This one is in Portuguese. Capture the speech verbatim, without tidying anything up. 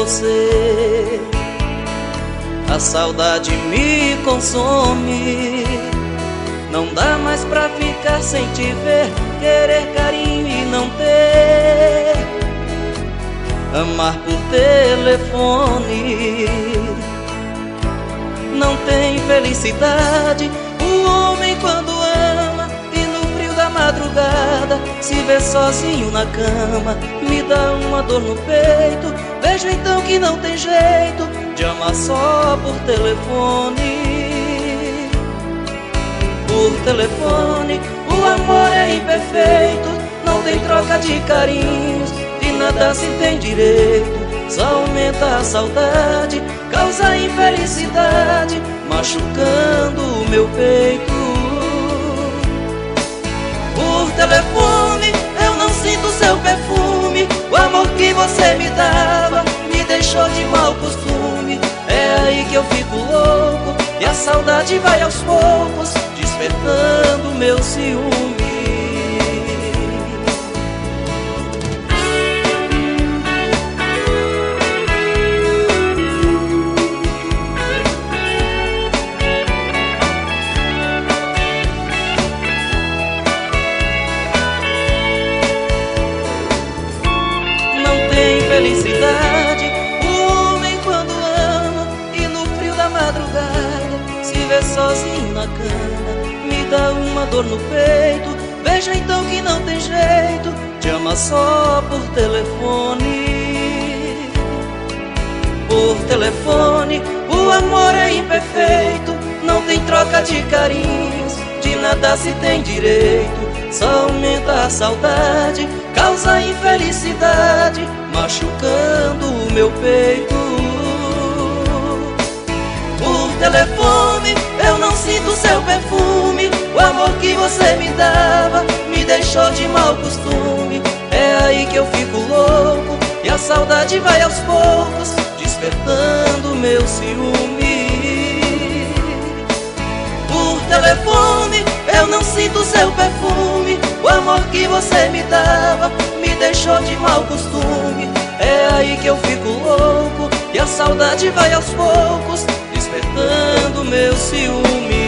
você. A saudade me consome, não dá mais pra ficar sem te ver, querer carinho e não ter, amar por telefone. Não tem felicidade o homem quando ama, e no frio da madrugada se vê sozinho na cama. Me dá uma dor no peito, vejo então que não tem jeito de amar só por telefone. Por telefone o amor é imperfeito, não tem troca de carinhos, de nada se tem direito. Só aumenta a saudade, causa infelicidade, machucando o meu peito. Por telefone eu não sinto seu perfume, o amor que você me dava me deixou de mau costume. É aí que eu fico louco e a saudade vai aos poucos despertando meu ciúme. Felicidade o homem quando ama, e no frio da madrugada se vê sozinho na cama. Me dá uma dor no peito, veja então que não tem jeito de amar só por telefone. Por telefone o amor é imperfeito, não tem troca de carinhos, de nada se tem direito. Só aumenta a saudade, causa infelicidade, machucando o meu peito. Por telefone eu não sinto seu perfume, o amor que você me dava me deixou de mau costume. É aí que eu fico louco e a saudade vai aos poucos despertando meu ciúme. Por telefone eu não sinto seu perfume, o amor que você me dava me deixou de mau costume. É aí que eu fico louco e a saudade vai aos poucos despertando meu ciúme.